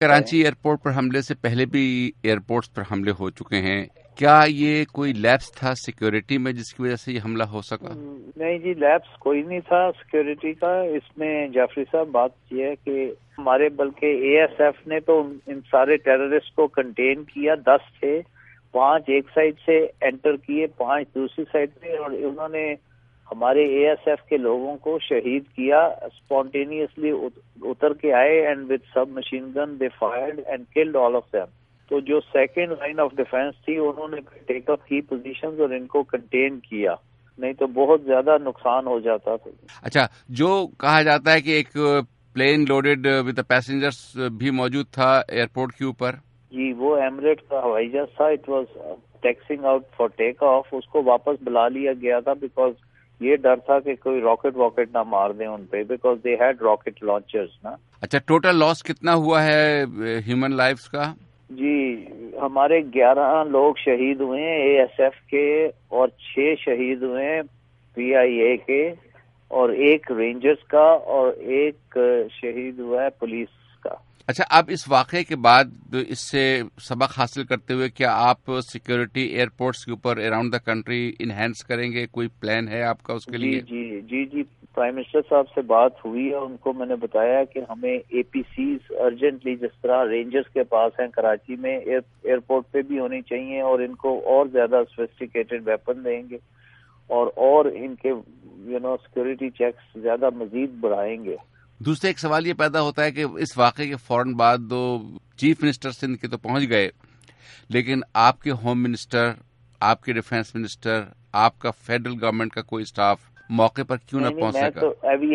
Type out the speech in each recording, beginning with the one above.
Karachi airport پر حملے سے پہلے بھی ایئرپورٹس پر حملے ہو چکے ہیں، کیا یہ کوئی لیپس تھا سیکیورٹی میں جس کی وجہ سے یہ حملہ ہو سکا؟ نہیں جی، لیپس کوئی نہیں تھا سیکیورٹی کا. اس میں جعفری صاحب بات یہ ہے کہ ہمارے بلکہ اے ایس ایف نے تو ان سارے ٹیررسٹ کو کنٹین کیا. 10 تھے، 5 ایک سائڈ سے انٹر کیے، 5 دوسری سائڈ سے، اور انہوں نے ہمارے اے ایس ایف کے لوگوں کو شہید کیا. اسپونٹینیسلی اتر کے آئے and with submachine gun they fired and killed all of them. تو جو سیکنڈ لائن آف ڈیفینس تھی انہوں نے ٹیک اپ کی پوزیشنز اور ان کو کنٹین کیا، نہیں تو بہت زیادہ نقصان ہو جاتا تھا. اچھا، جو کہا جاتا ہے کہ ایک پلین لوڈڈ ود پیسنجرز بھی موجود تھا ایئرپورٹ کے اوپر. جی، وہ ایمریٹ کا ہوائی جہاز تھا. It was taxiing out for take off. اس کو واپس بلا لیا گیا تھا بیکاز یہ ڈر تھا کہ کوئی راکٹ نہ مار دیں ان پہ، because they had rocket launchers نا. اچھا، ٹوٹل لاس کتنا ہوا ہے ہیومن لائفز کا؟ جی، ہمارے 11 لوگ شہید ہوئے ہیں اے ایس ایف کے، اور 6 شہید ہوئے ہیں پی آئی اے کے، اور 1 رینجرز کا، اور 1 شہید ہوا ہے پولیس کا. اچھا، اب اس واقعے کے بعد اس سے سبق حاصل کرتے ہوئے کیا آپ سیکیورٹی ایئرپورٹس کے اوپر اراؤنڈ دا کنٹری انہینس کریں گے؟ کوئی پلان ہے آپ کا اس کے لیے؟ جی پرائم منسٹر صاحب سے بات ہوئی ہے. ان کو میں نے بتایا کہ ہمیں اے پی سیز ارجنٹلی، جس طرح رینجرز کے پاس ہیں کراچی میں، ایئرپورٹ پہ بھی ہونی چاہیے، اور ان کو اور زیادہ سوفسٹیکیٹڈ ویپن دیں گے، اور ان کے سیکورٹی چیکس زیادہ مزید بڑھائیں گے. دوسرا ایک سوال یہ پیدا ہوتا ہے کہ اس واقعے کے فوراً بعد دو چیف منسٹر سندھ کے تو پہنچ گئے، لیکن آپ کے ہوم منسٹر، آپ کے ڈیفینس منسٹر، آپ کا فیڈرل گورنمنٹ کا کوئی اسٹاف موقع پر کیوں نہ پہنچ سکا؟ میں تو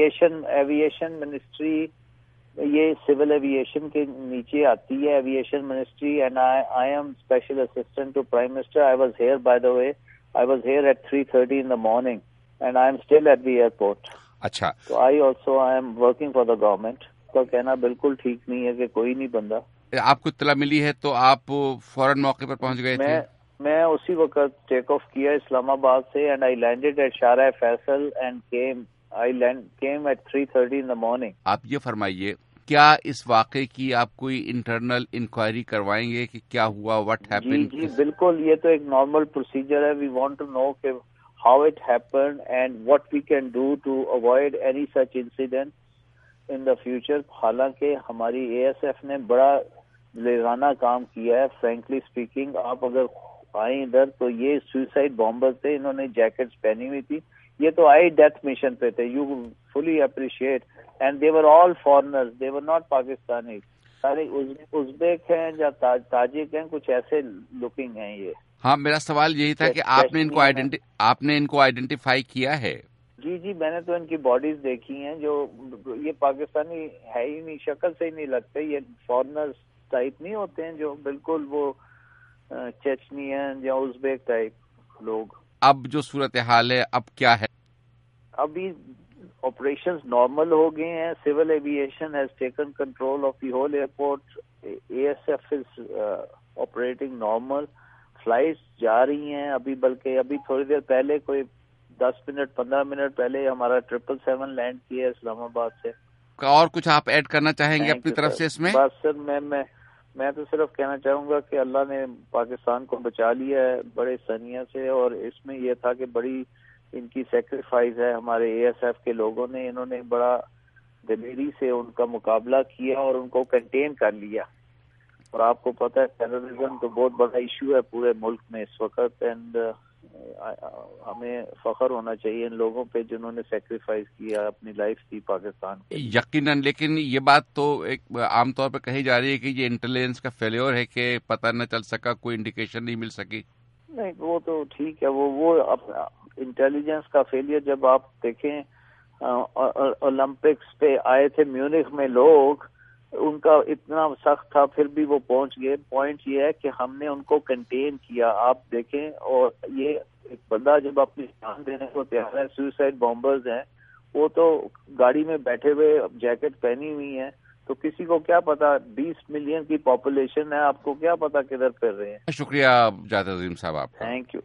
ایویشن منسٹری، یہ سول ایویشن کے نیچے آتی ہے aviation ministry, and I am special assistant to prime minister. I was here by the way, I was here at 3:30 in the morning and I am still at the airport. اچھا، تو I am working for the government. کا کہنا بالکل ٹھیک نہیں ہے کہ کوئی نہیں بندہ. آپ کو اطلاع ملی ہے تو آپ فوراً موقع پر پہنچ گئے تھے؟ میں اسی وقت ٹیک آف کیا اسلام آباد سے، and I landed at Sharah Faisal and came at 3:30 in the morning. آپ یہ فرمائیے، کیا اس واقعے کی آپ کوئی انٹرنل انکوائری کروائیں گے کہ کیا ہوا، واٹ ہیپن؟ جی بالکل، یہ تو ایک نارمل پروسیجر ہے. وی وانٹ ٹو نو کہ how it happened and what we can do to avoid any such incident in the future. حالانکہ ہماری اے ایس ایف نے بڑا لیزانہ کام کیا ہے. فرینکلی اسپیکنگ، آپ اگر آئیں ادھر تو یہ سوئسائڈ بامبر تھے، انہوں نے جیکٹس پہنی ہوئی تھی. یہ تو آئی ڈیتھ مشن پہ تھے. You fully appreciate. And they were all foreigners, they were not Pakistani. سارے ازبیک ہیں یا تاجک ہیں، کچھ ایسے لکنگ ہیں یہ. ہاں، میرا سوال یہی تھا کہ آپ نے ان کو آئیڈینٹیفائی کیا ہے؟ جی میں نے تو ان کی باڈیز دیکھی ہیں. جو یہ پاکستانی ہے ہی نہیں، شکل سے ہی نہیں لگتے. یہ فارنر ٹائپ نہیں ہوتے ہیں، جو بالکل وہ چیچنین یا ازبیک ٹائپ لوگ. اب جو صورتحال ہے اب کیا ہے؟ ابھی آپریشنز نارمل ہو گئے ہیں. Civil aviation has taken control of the whole airport. A S F is operating normal. Flights جا رہی ہیں ابھی، بلکہ ابھی تھوڑی دیر پہلے، کوئی 15 منٹ پہلے ہمارا 777 لینڈ کیا ہے اسلام آباد سے. اور کچھ آپ ایڈ کرنا چاہیں گے اپنی طرف سے اس میں؟ بس سر، میں تو صرف کہنا چاہوں گا کہ اللہ نے پاکستان کو بچا لیا ہے بڑے سنیا سے، اور اس میں یہ تھا کہ بڑی ان کی سیکریفائز ہے ہمارے اے ایس ایف کے لوگوں نے. انہوں نے بڑا دلیری سے ان کا مقابلہ کیا اور ان کو کنٹین کر لیا. اور آپ کو پتہ ہے ٹیررزم تو بہت بڑا ایشو ہے پورے ملک میں اس وقت، اینڈ ہمیں فخر ہونا چاہیے ان لوگوں پہ جنہوں نے سیکریفائز کیا، اپنی لائف دی پاکستان کے. یقیناً، لیکن یہ بات تو ایک عام طور پہ کہی جا رہی ہے کہ یہ انٹیلیجنس کا فیلیور ہے کہ پتہ نہ چل سکا، کوئی انڈیکیشن نہیں مل سکی. نہیں، وہ تو ٹھیک ہے. وہ انٹیلیجنس کا فیلئر جب آپ دیکھیں، اولمپکس پہ آئے تھے میونخ میں لوگ، ان کا اتنا سخت تھا پھر بھی وہ پہنچ گئے. پوائنٹ یہ ہے کہ ہم نے ان کو کنٹین کیا. آپ دیکھیں، اور یہ ایک بندہ جب اپنی جان دینے کو تیار ہے، سوئسائڈ بامبرز ہیں، وہ تو گاڑی میں بیٹھے ہوئے جیکٹ پہنی ہوئی ہیں، تو کسی کو کیا پتا، 20 ملین کی پاپولیشن ہے، آپ کو کیا پتا کدھر پھر رہے ہیں. شکریہ جاوید عظیم صاحب آپ کا. Thank you.